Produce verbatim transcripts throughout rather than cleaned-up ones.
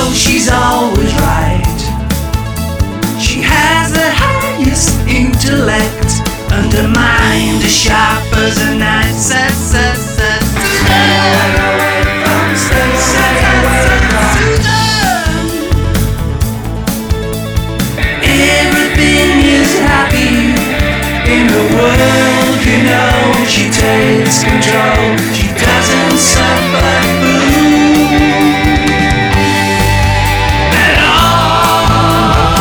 she's always right. She has the highest intellect, and her mind as sharp as a knife. Sa, sa, sa, Susan. Everything is happy in the world, you know. She takes control. She doesn't suffer food at all.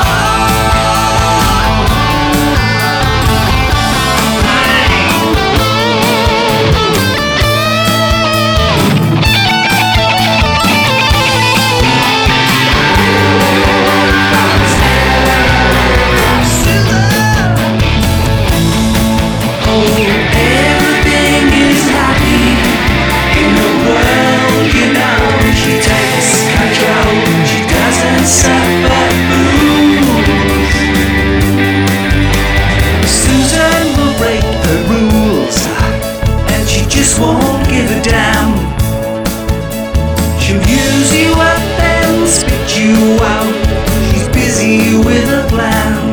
Won't give a damn. She'll use you up and spit you out. She's busy with a plan.